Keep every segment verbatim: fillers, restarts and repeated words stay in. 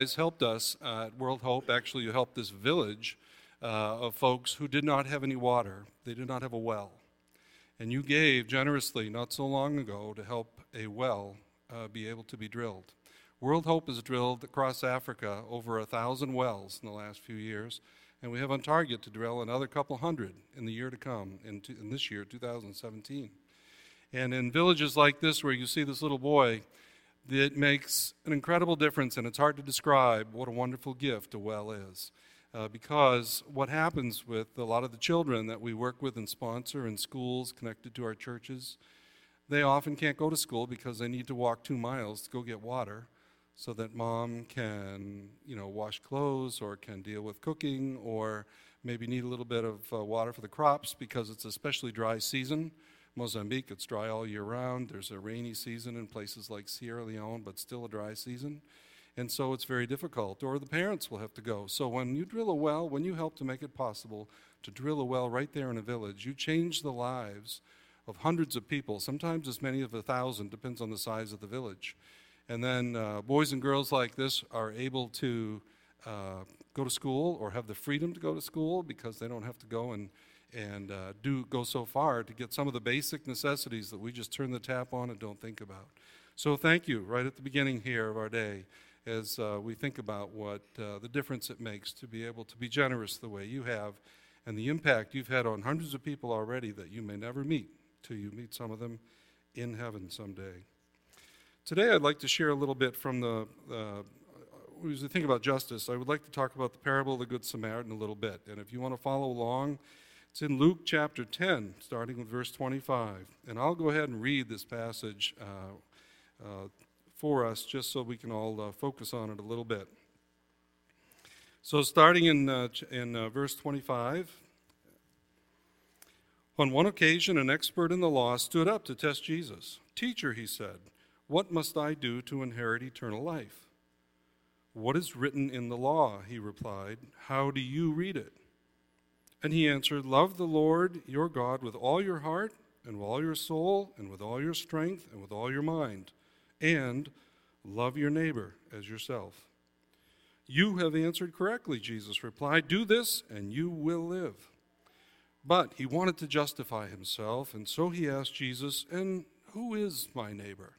Has helped us uh, at World Hope. Actually, you helped this village uh, of folks who did not have any water. They did not have a well. And you gave generously not so long ago to help a well uh, be able to be drilled. World Hope has drilled across Africa over a thousand wells in the last few years, and we have on target to drill another couple hundred in the year to come, in, to, in this year, two thousand seventeen. And in villages like this where you see this little boy, it makes an incredible difference, and it's hard to describe what a wonderful gift a well is. Uh, because what happens with a lot of the children that we work with and sponsor in schools connected to our churches, they often can't go to school because they need to walk two miles to go get water so that mom can, you know, wash clothes or can deal with cooking or maybe need a little bit of uh, water for the crops because it's especially dry season. Mozambique, it's dry all year round. There's a rainy season in places like Sierra Leone, but still a dry season. And so it's very difficult. Or the parents will have to go. So when you drill a well, when you help to make it possible to drill a well right there in a village, you change the lives of hundreds of people, sometimes as many as a thousand, depends on the size of the village. And then uh, boys and girls like this are able to uh, go to school or have the freedom to go to school because they don't have to go and and uh, do go so far to get some of the basic necessities that we just turn the tap on and don't think about. So thank you right at the beginning here of our day as uh, we think about what uh, the difference it makes to be able to be generous the way you have and the impact you've had on hundreds of people already that you may never meet till you meet some of them in heaven someday. Today I'd like to share a little bit from the, uh, as we think about justice, I would like to talk about the parable of the Good Samaritan a little bit. And if you want to follow along, it's in Luke chapter ten, starting with verse twenty-five. And I'll go ahead and read this passage uh, uh, for us just so we can all uh, focus on it a little bit. So starting in, uh, in uh, verse twenty-five, on one occasion an expert in the law stood up to test Jesus. "Teacher," he said, "what must I do to inherit eternal life?" "What is written in the law?" he replied. "How do you read it?" And he answered, "Love the Lord your God with all your heart and with all your soul and with all your strength and with all your mind, and love your neighbor as yourself." "You have answered correctly," Jesus replied. "Do this and you will live." But he wanted to justify himself, and so he asked Jesus, "And who is my neighbor?"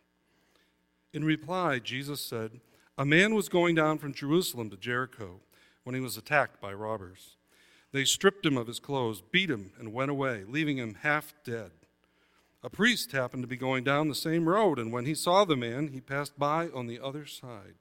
In reply, Jesus said, "A man was going down from Jerusalem to Jericho when he was attacked by robbers. They stripped him of his clothes, beat him, and went away, leaving him half dead. A priest happened to be going down the same road, and when he saw the man, he passed by on the other side.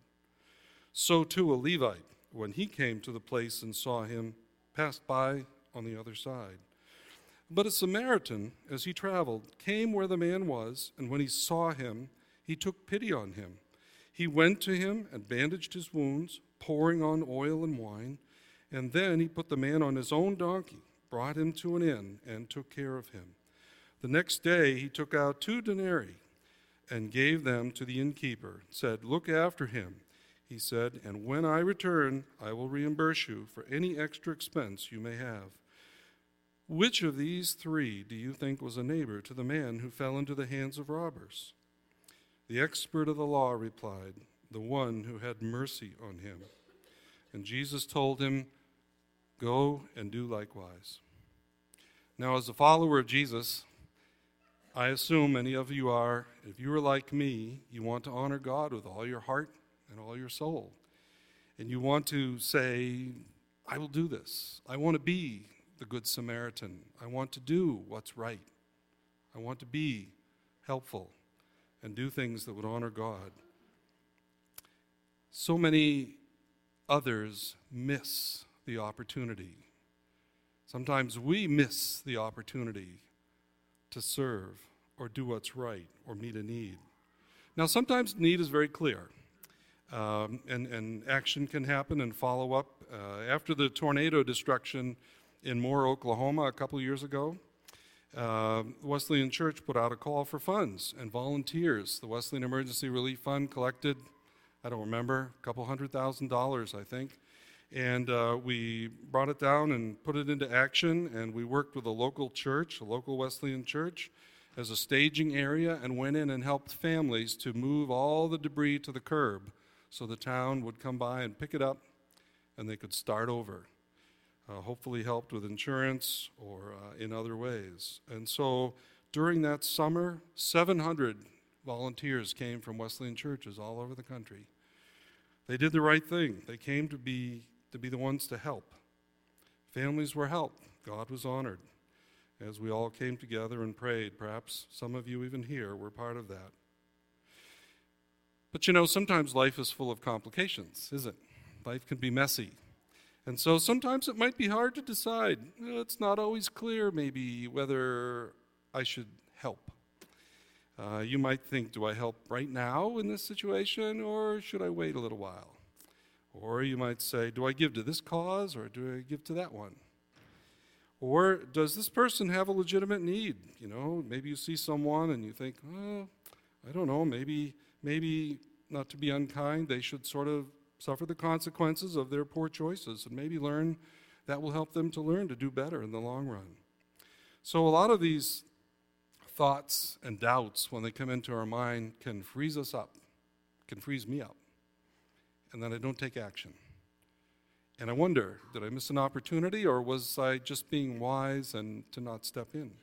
So too a Levite, when he came to the place and saw him, passed by on the other side. But a Samaritan, as he traveled, came where the man was, and when he saw him, he took pity on him. He went to him and bandaged his wounds, pouring on oil and wine. And then he put the man on his own donkey, brought him to an inn, and took care of him. The next day he took out two denarii and gave them to the innkeeper, said, 'Look after him,' he said, 'and when I return, I will reimburse you for any extra expense you may have.' Which of these three do you think was a neighbor to the man who fell into the hands of robbers?" The expert of the law replied, "The one who had mercy on him." And Jesus told him, "Go and do likewise." Now, as a follower of Jesus, I assume many of you are, if you are like me, you want to honor God with all your heart and all your soul. And you want to say, "I will do this. I want to be the Good Samaritan. I want to do what's right. I want to be helpful and do things that would honor God." So many others miss the opportunity. Sometimes we miss the opportunity to serve or do what's right or meet a need. Now, sometimes need is very clear, um, and, and action can happen and follow up. Uh, after the tornado destruction in Moore, Oklahoma, a couple years ago, uh, Wesleyan Church put out a call for funds and volunteers. The Wesleyan Emergency Relief Fund collected, I don't remember, a couple hundred thousand dollars, I think. And uh, we brought it down and put it into action, and we worked with a local church, a local Wesleyan church, as a staging area, and went in and helped families to move all the debris to the curb so the town would come by and pick it up, and they could start over, uh, hopefully helped with insurance or uh, in other ways. And so during that summer, seven hundred volunteers came from Wesleyan churches all over the country. They did the right thing. They came to be to be the ones to help. Families were helped. God was honored as we all came together and prayed. Perhaps some of you even here were part of that. But you know, sometimes life is full of complications, isn't it? Life can be messy. And so sometimes it might be hard to decide. It's not always clear maybe whether I should help. Uh, you might think, do I help right now in this situation, or should I wait a little while? Or you might say, do I give to this cause, or do I give to that one? Or does this person have a legitimate need? You know, maybe you see someone and you think, oh, I don't know, maybe, maybe not to be unkind, they should sort of suffer the consequences of their poor choices and maybe learn, that will help them to learn to do better in the long run. So a lot of these thoughts and doubts, when they come into our mind, can freeze us up, can freeze me up, and then I don't take action. And I wonder, did I miss an opportunity, or was I just being wise and to not step in?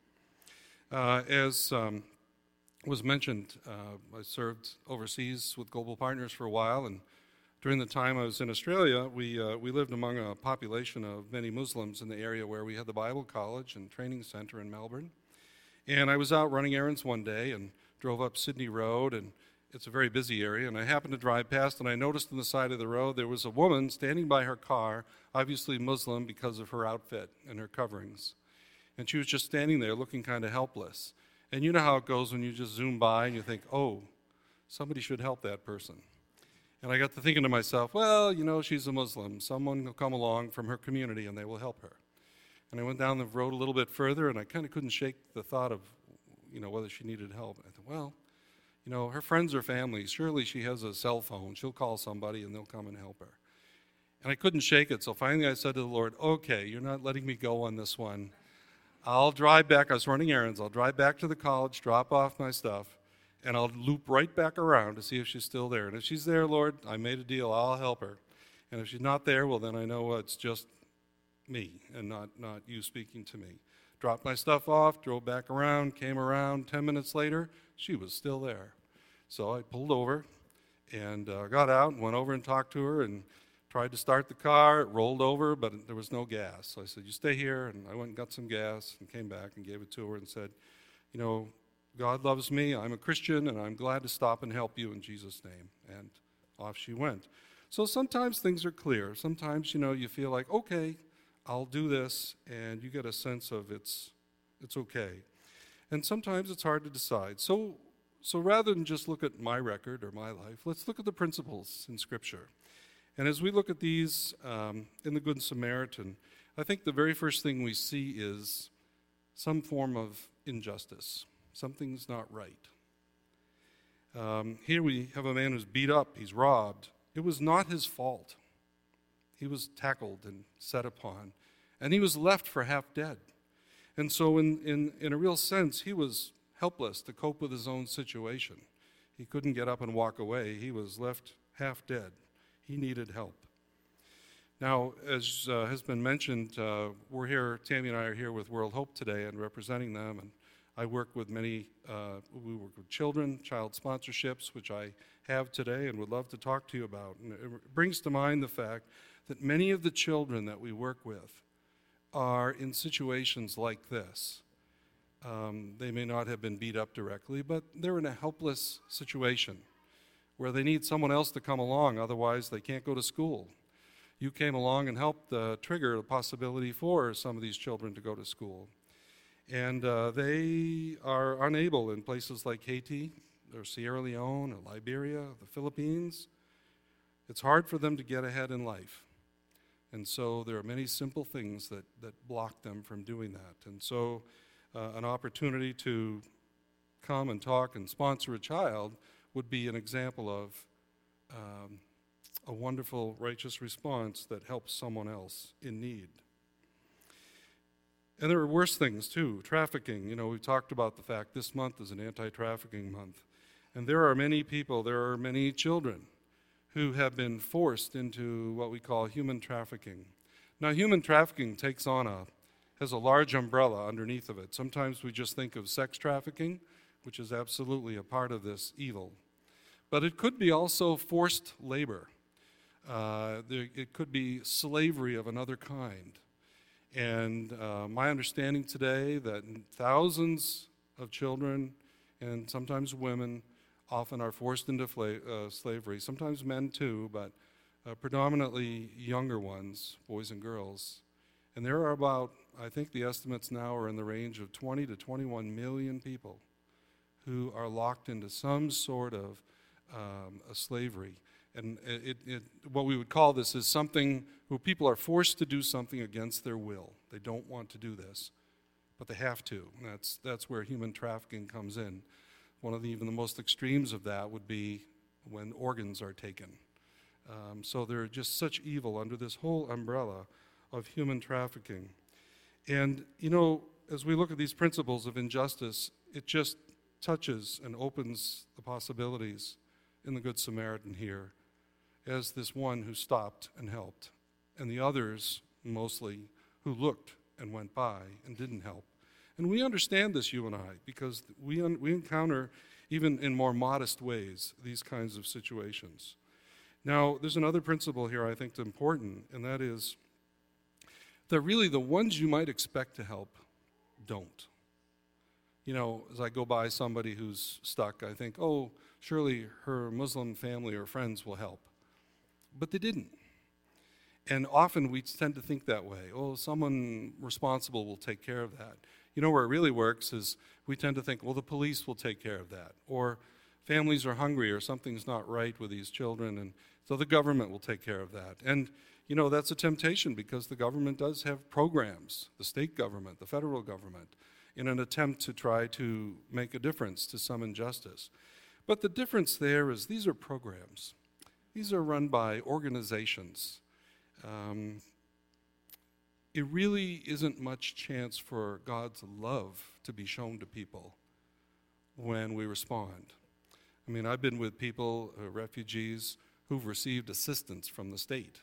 Uh, as um, was mentioned, uh, I served overseas with Global Partners for a while, and during the time I was in Australia, we uh, we lived among a population of many Muslims in the area where we had the Bible College and Training Center in Melbourne. And I was out running errands one day and drove up Sydney Road, and it's a very busy area, and I happened to drive past, and I noticed on the side of the road there was a woman standing by her car, obviously Muslim because of her outfit and her coverings. And she was just standing there looking kind of helpless. And you know how it goes when you just zoom by and you think, oh, somebody should help that person. And I got to thinking to myself, well, you know, she's a Muslim. Someone will come along from her community and they will help her. And I went down the road a little bit further, and I kind of couldn't shake the thought of, you know, whether she needed help. And I thought, well, you know, her friends or family, surely she has a cell phone. She'll call somebody and they'll come and help her. And I couldn't shake it, so finally I said to the Lord, okay, you're not letting me go on this one. I'll drive back. I was running errands. I'll drive back to the college, drop off my stuff, and I'll loop right back around to see if she's still there. And if she's there, Lord, I made a deal. I'll help her. And if she's not there, well, then I know it's just me and not, not you speaking to me. Dropped my stuff off, drove back around, came around. Ten minutes later, she was still there. So I pulled over and uh, got out and went over and talked to her and tried to start the car. It rolled over, but there was no gas. So I said, you stay here. And I went and got some gas and came back and gave it to her and said, you know, God loves me. I'm a Christian, and I'm glad to stop and help you in Jesus' name. And off she went. So sometimes things are clear. Sometimes, you know, you feel like, okay, I'll do this, and you get a sense of it's it's okay. And sometimes it's hard to decide. So so rather than just look at my record or my life, let's look at the principles in Scripture. And as we look at these um, in the Good Samaritan, I think the very first thing we see is some form of injustice. Something's not right. Um, here we have a man who's beat up, he's robbed. It was not his fault. He was tackled and set upon, and he was left for half dead. And so in, in, in a real sense, he was helpless to cope with his own situation. He couldn't get up and walk away. He was left half dead. He needed help. Now, as uh, has been mentioned, uh, we're here, Tammy and I are here with World Hope today and representing them, and I work with many, uh, we work with children, child sponsorships, which I have today and would love to talk to you about. And it brings to mind the fact that many of the children that we work with are in situations like this. Um, they may not have been beat up directly, but they're in a helpless situation where they need someone else to come along, otherwise they can't go to school. You came along and helped uh, trigger the possibility for some of these children to go to school. And uh, they are unable in places like Haiti, or Sierra Leone, or Liberia, the Philippines. It's hard for them to get ahead in life. And so there are many simple things that, that block them from doing that. And so uh, an opportunity to come and talk and sponsor a child would be an example of um, a wonderful, righteous response that helps someone else in need. And there are worse things too, trafficking. You know, we've talked about the fact this month is an anti-trafficking month. And there are many people, there are many children who have been forced into what we call human trafficking. Now, human trafficking takes on a, has a large umbrella underneath of it. Sometimes we just think of sex trafficking, which is absolutely a part of this evil. But it could be also forced labor. Uh, there, it could be slavery of another kind. And uh, my understanding today that thousands of children and sometimes women often are forced into fla- uh, slavery, sometimes men too, but uh, predominantly younger ones, boys and girls. And there are about, I think the estimates now are in the range of twenty to twenty-one million people who are locked into some sort of um, a slavery. And it, it, what we would call this is something where people are forced to do something against their will. They don't want to do this, but they have to. And that's, that's where human trafficking comes in. One of the, even the most extremes of that would be when organs are taken. Um, so there are just such evil under this whole umbrella of human trafficking. And, you know, as we look at these principles of injustice, it just touches and opens the possibilities in the Good Samaritan here as this one who stopped and helped, and the others, mostly, who looked and went by and didn't help. And we understand this, you and I, because we, un- we encounter, even in more modest ways, these kinds of situations. Now, there's another principle here I think is important, and that is that really the ones you might expect to help don't. You know, as I go by somebody who's stuck, I think, oh, surely her Muslim family or friends will help. But they didn't. And often we tend to think that way. Oh, someone responsible will take care of that. You know, where it really works is we tend to think, well, the police will take care of that. Or families are hungry or something's not right with these children, and so the government will take care of that. And, you know, that's a temptation because the government does have programs, the state government, the federal government, in an attempt to try to make a difference to some injustice. But the difference there is these are programs. These are run by organizations. Um, it really isn't much chance for God's love to be shown to people when we respond. I mean, I've been with people, uh, refugees, who've received assistance from the state,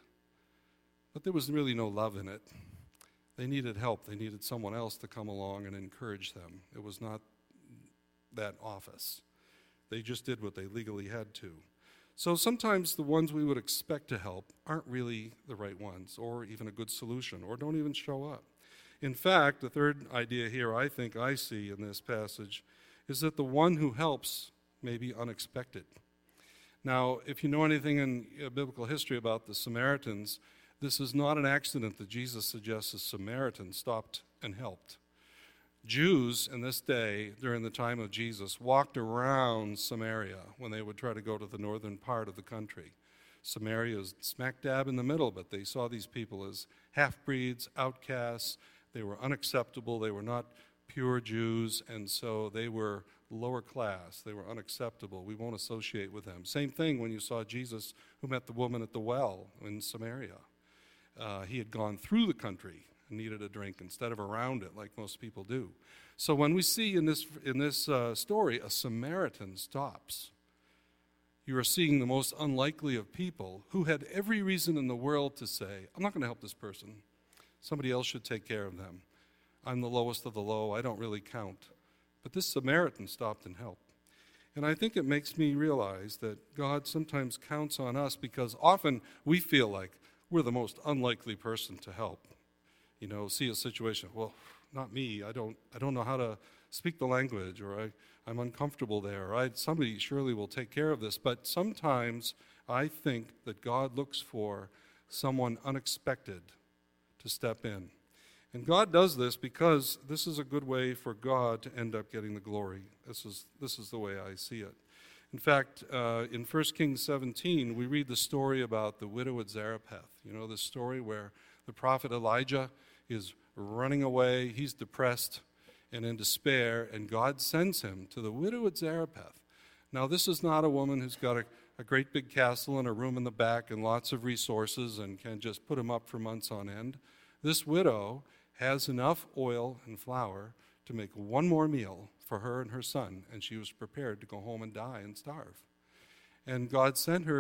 but there was really no love in it. They needed help. They needed someone else to come along and encourage them. It was not that office. They just did what they legally had to. So sometimes the ones we would expect to help aren't really the right ones or even a good solution or don't even show up. In fact, the third idea here I think I see in this passage is that the one who helps may be unexpected. Now, if you know anything in uh, biblical history about the Samaritans, this is not an accident that Jesus suggests a Samaritan stopped and helped. Jews in this day, during the time of Jesus, walked around Samaria when they would try to go to the northern part of the country. Samaria is smack dab in the middle, but they saw these people as half-breeds, outcasts. They were unacceptable. They were not pure Jews, and so they were lower class. They were unacceptable. We won't associate with them. Same thing when you saw Jesus who met the woman at the well in Samaria. Uh, he had gone through the country and needed a drink instead of around it like most people do. So when we see in this, in this uh, story a Samaritan stops, you are seeing the most unlikely of people who had every reason in the world to say, I'm not going to help this person. Somebody else should take care of them. I'm the lowest of the low. I don't really count. But this Samaritan stopped and helped. And I think it makes me realize that God sometimes counts on us because often we feel like we're the most unlikely person to help. You know, see a situation, well, not me. I don't I don't know how to speak the language, or I, I'm uncomfortable there. Or I, somebody surely will take care of this. But sometimes I think that God looks for someone unexpected to step in. And God does this because this is a good way for God to end up getting the glory. This is, this is the way I see it. In fact, uh, in First Kings seventeen, we read the story about the widow at Zarephath. You know, this story where the prophet Elijah is running away, he's depressed and in despair, and God sends him to the widow at Zarephath. Now, this is not a woman who's got a, a great big castle and a room in the back and lots of resources and can just put him up for months on end. This widow has enough oil and flour to make one more meal for her and her son, and she was prepared to go home and die and starve. And God sent her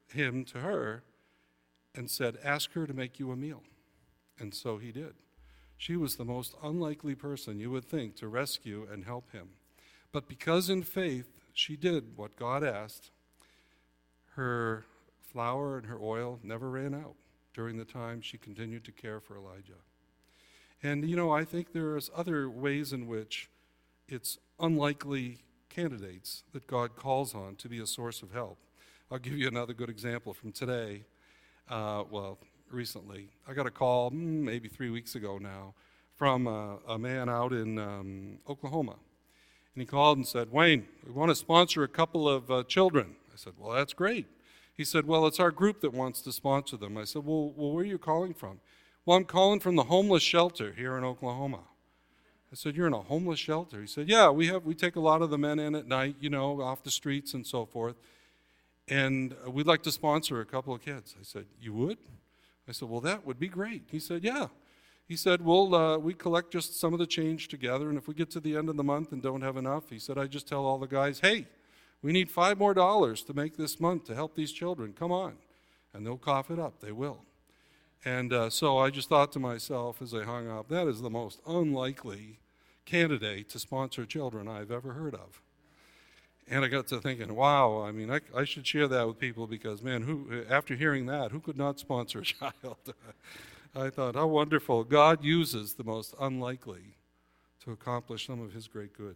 him to her and said, ask her to make you a meal. And so he did. She was the most unlikely person you would think to rescue and help him. But because in faith she did what God asked, her flour and her oil never ran out during the time she continued to care for Elijah. And, you know, I think there's other ways in which it's unlikely candidates that God calls on to be a source of help. I'll give you another good example from today. Uh, well, recently. I got a call mm, maybe three weeks ago now from a, a man out in um, Oklahoma. And he called and said, Wayne, we want to sponsor a couple of uh, children. I said, well, that's great. He said, well, it's our group that wants to sponsor them. I said, well, well, where are you calling from? Well, I'm calling from the homeless shelter here in Oklahoma. I said, you're in a homeless shelter? He said, yeah, we have we take a lot of the men in at night, you know, off the streets and so forth. And we'd like to sponsor a couple of kids. I said, you would? I said, well, that would be great. He said, yeah. He said, well, uh, we collect just some of the change together, and if we get to the end of the month and don't have enough, he said, I just tell all the guys, hey, we need five more dollars to make this month to help these children. Come on. And they'll cough it up. They will. And uh, so I just thought to myself as I hung up, that is the most unlikely candidate to sponsor children I've ever heard of. And I got to thinking, wow, I mean, I, I should share that with people because, man, who after hearing that, who could not sponsor a child? I thought, how wonderful. God uses the most unlikely to accomplish some of his great good.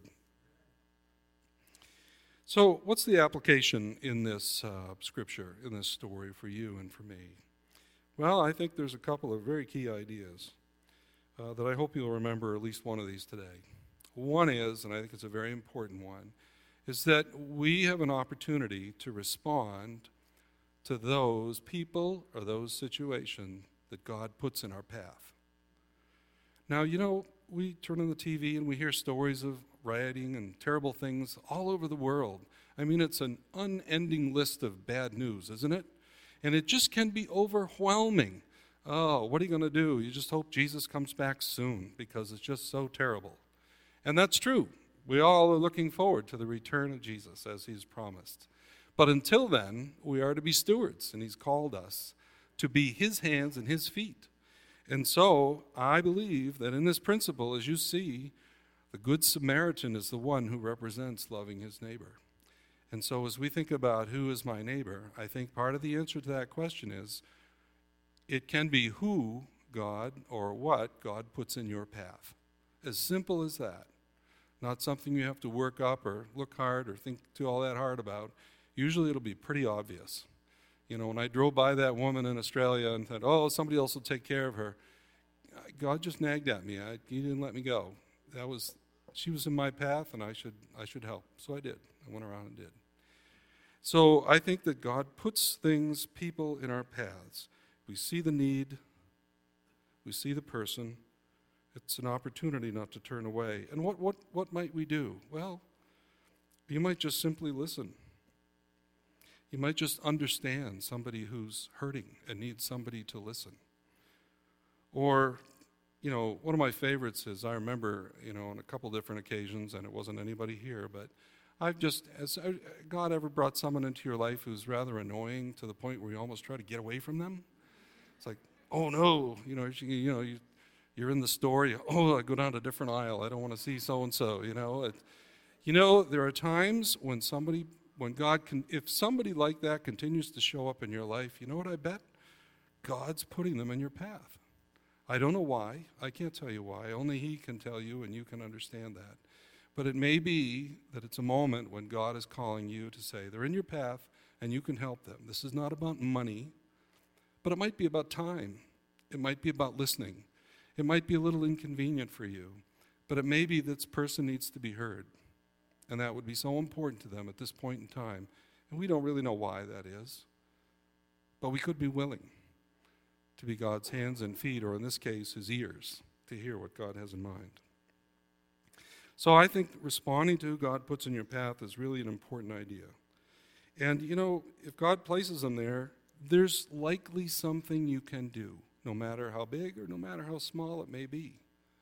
So what's the application in this uh, scripture, in this story for you and for me? Well, I think there's a couple of very key ideas uh, that I hope you'll remember at least one of these today. One is, and I think it's a very important one, is that we have an opportunity to respond to those people or those situations that God puts in our path. Now, you know, we turn on the T V and we hear stories of rioting and terrible things all over the world. I mean, it's an unending list of bad news, isn't it? And it just can be overwhelming. Oh, what are you going to do? You just hope Jesus comes back soon because it's just so terrible. And that's true. We all are looking forward to the return of Jesus as he's promised. But until then, we are to be stewards, and he's called us to be his hands and his feet. And so I believe that in this principle, as you see, the Good Samaritan is the one who represents loving his neighbor. And so as we think about who is my neighbor, I think part of the answer to that question is it can be who God or what God puts in your path. As simple as that. Not something you have to work up or look hard or think too all that hard about. Usually it'll be pretty obvious. You know, when I drove by that woman in Australia and thought, oh, somebody else will take care of her, God just nagged at me. I, he didn't let me go. That was, she was in my path, and I should, I should help. So I did. I went around and did. So I think that God puts things, people in our paths. We see the need. We see the person. It's an opportunity not to turn away. And what, what, what might we do? Well, you might just simply listen. You might just understand somebody who's hurting and needs somebody to listen. Or, you know, one of my favorites is I remember, you know, on a couple different occasions, and it wasn't anybody here, but I've just, has God ever brought someone into your life who's rather annoying to the point where you almost try to get away from them? It's like, oh no, you know, you, you know, you, you're in the store, you, oh, I go down a different aisle, I don't want to see so-and-so, you know. It, you know, there are times when somebody, when God can, if somebody like that continues to show up in your life, you know what I bet? God's putting them in your path. I don't know why. I can't tell you why. Only he can tell you, and you can understand that. But it may be that it's a moment when God is calling you to say, they're in your path, and you can help them. This is not about money, but it might be about time. It might be about listening. It might be a little inconvenient for you, but it may be this person needs to be heard. And that would be so important to them at this point in time. And we don't really know why that is. But we could be willing to be God's hands and feet, or in this case, his ears, to hear what God has in mind. So I think responding to who God puts in your path is really an important idea. And, you know, if God places them there, there's likely something you can do, no matter how big or no matter how small it may be.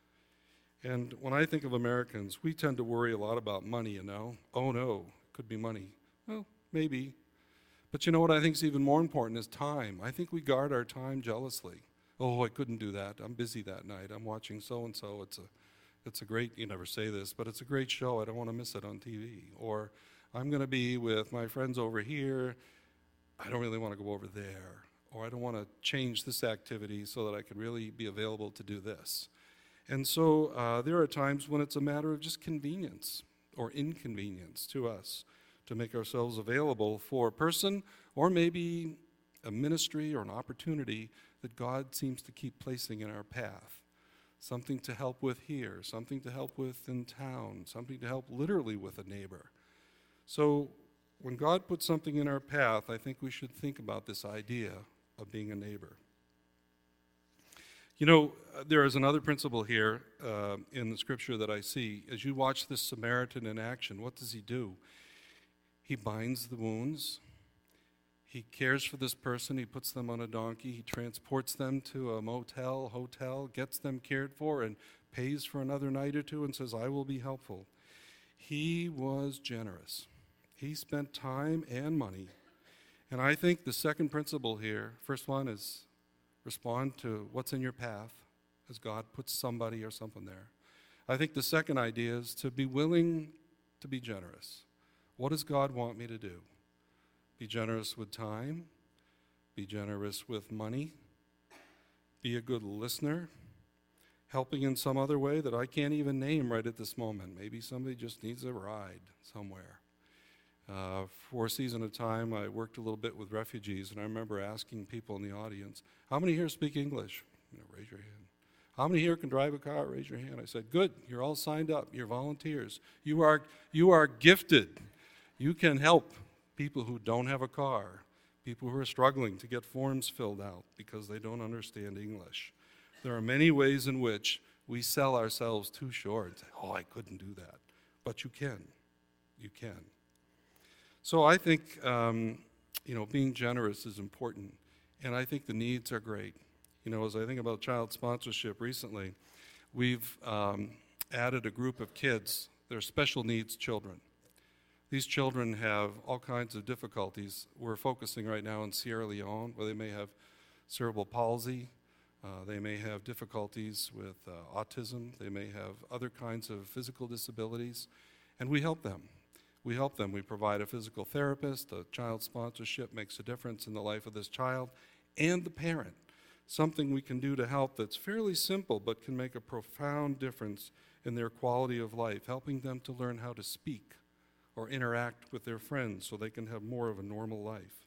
And when I think of Americans, we tend to worry a lot about money, you know. Oh, no, it could be money. Well, maybe. But you know what I think is even more important is time. I think we guard our time jealously. Oh, I couldn't do that. I'm busy that night. I'm watching so-and-so. It's a, it's a great, you never say this, but it's a great show. I don't want to miss it on T V. Or I'm going to be with my friends over here. I don't really want to go over there. Or I don't want to change this activity so that I could really be available to do this. And so uh, there are times when it's a matter of just convenience or inconvenience to us to make ourselves available for a person or maybe a ministry or an opportunity that God seems to keep placing in our path. Something to help with here, something to help with in town, something to help literally with a neighbor. So when God puts something in our path, I think we should think about this idea of being a neighbor. You know, there is another principle here uh, in the scripture that I see. As you watch this Samaritan in action, what does he do? He binds the wounds. He cares for this person. He puts them on a donkey. He transports them to a motel, hotel, gets them cared for, and pays for another night or two and says, I will be helpful. He was generous. He spent time and money. And I think the second principle here, first one is respond to what's in your path as God puts somebody or something there. I think the second idea is to be willing to be generous. What does God want me to do? Be generous with time, be generous with money, be a good listener, helping in some other way that I can't even name right at this moment. Maybe somebody just needs a ride somewhere. Uh, for a season of time, I worked a little bit with refugees, and I remember asking people in the audience, how many here speak English? You know, raise your hand. How many here can drive a car? Raise your hand. I said, good, you're all signed up. You're volunteers. You are, you are gifted. You can help people who don't have a car, people who are struggling to get forms filled out because they don't understand English. There are many ways in which we sell ourselves too short and say, oh, I couldn't do that. But you can. You can. So I think, um, you know, being generous is important, and I think the needs are great. You know, as I think about child sponsorship recently, we've um, added a group of kids. They're special needs children. These children have all kinds of difficulties. We're focusing right now in Sierra Leone, where they may have cerebral palsy, uh, they may have difficulties with uh, autism, they may have other kinds of physical disabilities, and we help them. We help them. We provide a physical therapist. A child sponsorship makes a difference in the life of this child and the parent. Something we can do to help that's fairly simple but can make a profound difference in their quality of life, helping them to learn how to speak or interact with their friends so they can have more of a normal life.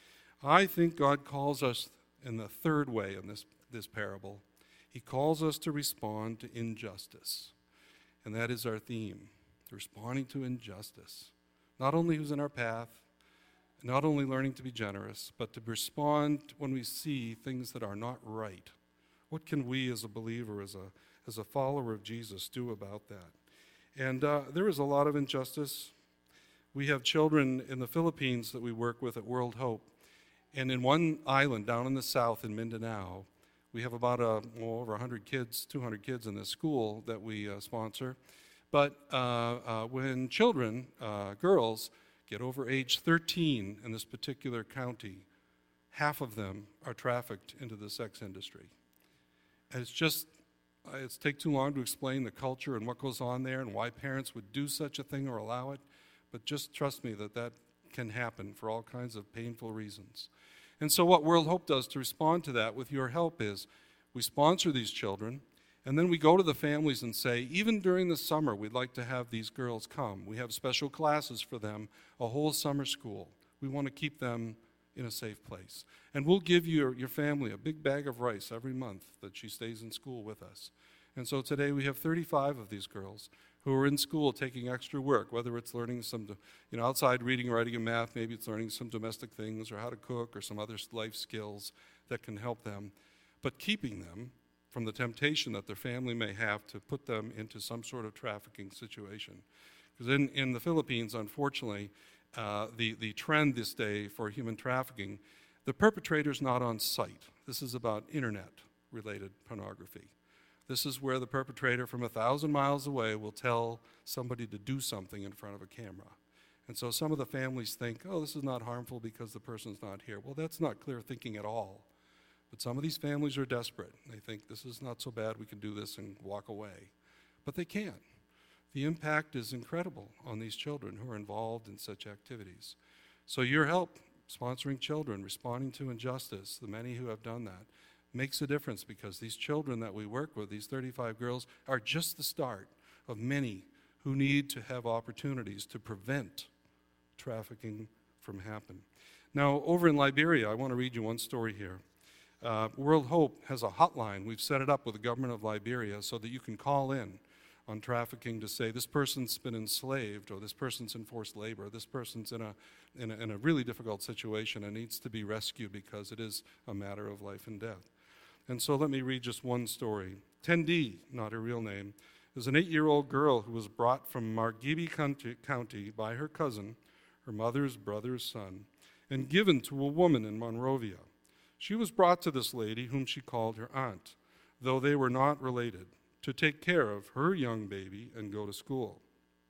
I think God calls us in the third way in this, this parable. He calls us to respond to injustice, and that is our theme. Responding to injustice. Not only who's in our path, not only learning to be generous, but to respond when we see things that are not right. What can we as a believer, as a, as a follower of Jesus, do about that? And uh, there is a lot of injustice. We have children in the Philippines that we work with at World Hope. And in one island down in the south in Mindanao, we have about a, well, over one hundred kids, two hundred kids in this school that we uh, sponsor. But uh, uh, when children, uh, girls, get over age thirteen in this particular county, half of them are trafficked into the sex industry. And it's just, uh, it's take too long to explain the culture and what goes on there and why parents would do such a thing or allow it. But just trust me that that can happen for all kinds of painful reasons. And so what World Hope does to respond to that with your help is we sponsor these children. And then we go to the families and say, even during the summer, we'd like to have these girls come. We have special classes for them, a whole summer school. We want to keep them in a safe place. And we'll give your, your family a big bag of rice every month that she stays in school with us. And so today we have thirty-five of these girls who are in school taking extra work, whether it's learning some, you know, outside reading, writing, and math, maybe it's learning some domestic things or how to cook or some other life skills that can help them, but keeping them from the temptation that their family may have to put them into some sort of trafficking situation. Because in, in the Philippines, unfortunately, uh, the, the trend this day for human trafficking, the perpetrator's not on site. This is about internet-related pornography. This is where the perpetrator from a thousand miles away will tell somebody to do something in front of a camera. And so some of the families think, oh, this is not harmful because the person's not here. Well, that's not clear thinking at all. But some of these families are desperate. They think this is not so bad, we can do this and walk away. But they can't. The impact is incredible on these children who are involved in such activities. So your help sponsoring children, responding to injustice, the many who have done that, makes a difference, because these children that we work with, these thirty-five girls, are just the start of many who need to have opportunities to prevent trafficking from happening. Now, over in Liberia, I want to read you one story here. Uh, World Hope has a hotline. We've set it up with the government of Liberia so that you can call in on trafficking to say this person's been enslaved, or this person's in forced labor, or this person's in a, in a in a really difficult situation and needs to be rescued because it is a matter of life and death. And so let me read just one story. Tendi, not her real name, is an eight-year-old girl who was brought from Margibi County, County by her cousin, her mother's brother's son, and given to a woman in Monrovia. She was brought to this lady, whom she called her aunt, though they were not related, to take care of her young baby and go to school.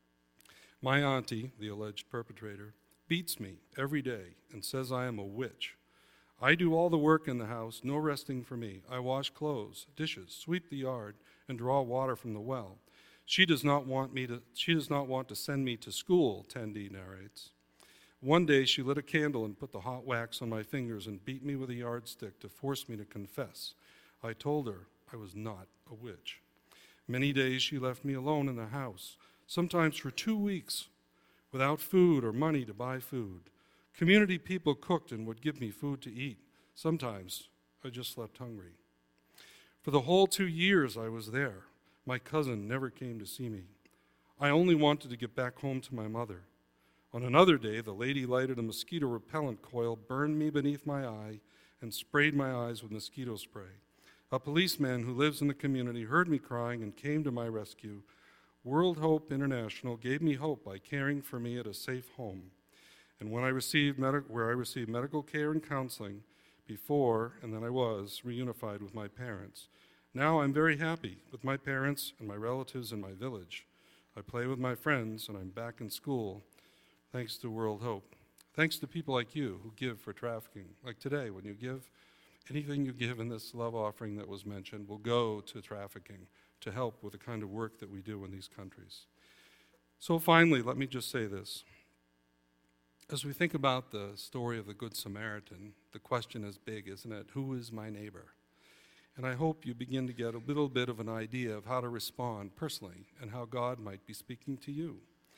My auntie, the alleged perpetrator, beats me every day and says I am a witch. I do all the work in the house, no resting for me. I wash clothes, dishes, sweep the yard, and draw water from the well. She does not want me to, she does not want to send me to school, Tendi narrates. One day she lit a candle and put the hot wax on my fingers and beat me with a yardstick to force me to confess. I told her I was not a witch. Many days she left me alone in the house, sometimes for two weeks, without food or money to buy food. Community people cooked and would give me food to eat. Sometimes I just slept hungry. For the whole two years I was there, my cousin never came to see me. I only wanted to get back home to my mother. On another day, the lady lighted a mosquito repellent coil, burned me beneath my eye, and sprayed my eyes with mosquito spray. A policeman who lives in the community heard me crying and came to my rescue. World Hope International gave me hope by caring for me at a safe home, and when I received medi- where I received medical care and counseling before, and then I was reunified with my parents. Now I'm very happy with my parents and my relatives in my village. I play with my friends, and I'm back in school, thanks to World Hope. Thanks to people like you who give for trafficking. Like today, when you give, anything you give in this love offering that was mentioned will go to trafficking to help with the kind of work that we do in these countries. So finally, let me just say this. As we think about the story of the Good Samaritan, the question is big, isn't it? Who is my neighbor? And I hope you begin to get a little bit of an idea of how to respond personally and how God might be speaking to you.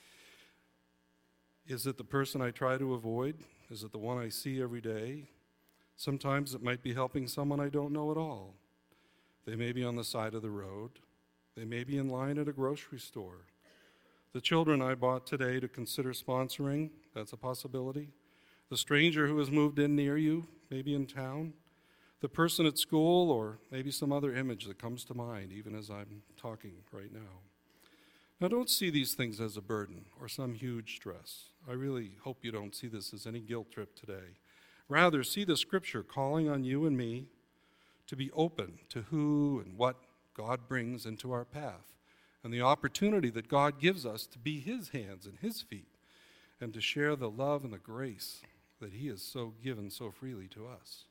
Is it the person I try to avoid? Is it the one I see every day? Sometimes it might be helping someone I don't know at all. They may be on the side of the road. They may be in line at a grocery store. The children I bought today to consider sponsoring, that's a possibility. The stranger who has moved in near you, maybe in town. The person at school, or maybe some other image that comes to mind even as I'm talking right now. Now, don't see these things as a burden or some huge stress. I really hope you don't see this as any guilt trip today. Rather, see the Scripture calling on you and me to be open to who and what God brings into our path, and the opportunity that God gives us to be His hands and His feet, and to share the love and the grace that He has so given so freely to us.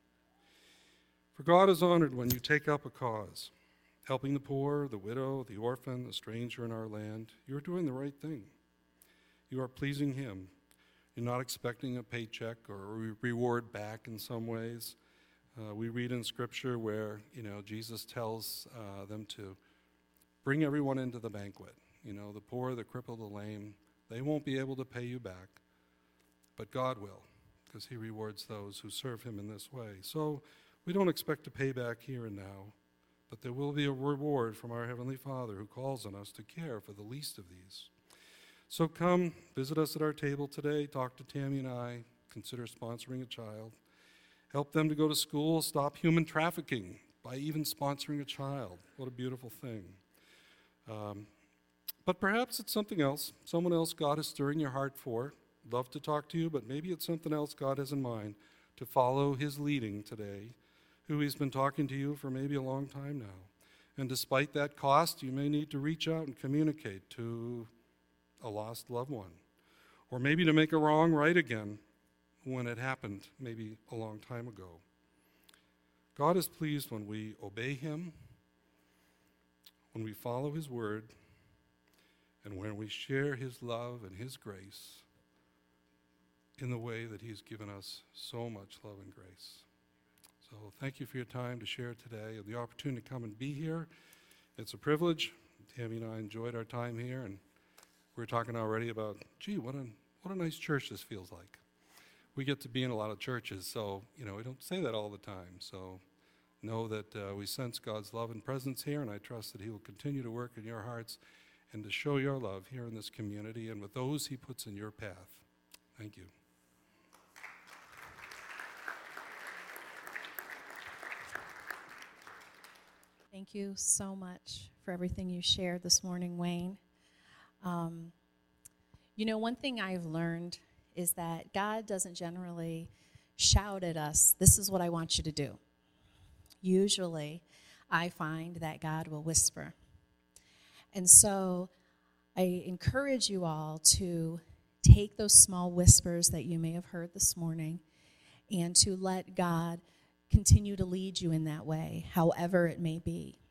For God is honored when you take up a cause, helping the poor, the widow, the orphan, the stranger in our land. You're doing the right thing. You are pleasing Him. You're not expecting a paycheck or a re- reward back in some ways. Uh, we read in Scripture where, you know, Jesus tells uh, them to bring everyone into the banquet. You know, the poor, the crippled, the lame, they won't be able to pay you back, but God will, because He rewards those who serve Him in this way. So we don't expect to pay back here and now, but there will be a reward from our Heavenly Father who calls on us to care for the least of these. So come, visit us at our table today, talk to Tammy and I, consider sponsoring a child, help them to go to school, stop human trafficking by even sponsoring a child. What a beautiful thing. Um, but perhaps it's something else, someone else God is stirring your heart for. Love to talk to you, but maybe it's something else God has in mind to follow His leading today, who He's been talking to you for maybe a long time now. And despite that cost, you may need to reach out and communicate to a lost loved one. or maybe to make a wrong right again when it happened maybe a long time ago. God is pleased when we obey him, when we follow his word, and when we share his love and his grace in the way that he's given us so much love and grace. So thank you for your time to share today and the opportunity to come and be here. It's a privilege. Tammy and I enjoyed our time here, and we were talking already about, gee, what a, what a nice church this feels like. We get to be in a lot of churches, so, you know, we don't say that all the time. So know that uh, we sense God's love and presence here, and I trust that he will continue to work in your hearts and to show your love here in this community and with those he puts in your path. Thank you. Thank you so much for everything you shared this morning, Wayne. Um, you know, one thing I've learned is that God doesn't generally shout at us, this is what I want you to do. Usually, I find that God will whisper. And so I encourage you all to take those small whispers that you may have heard this morning and to let God continue to lead you in that way, however it may be.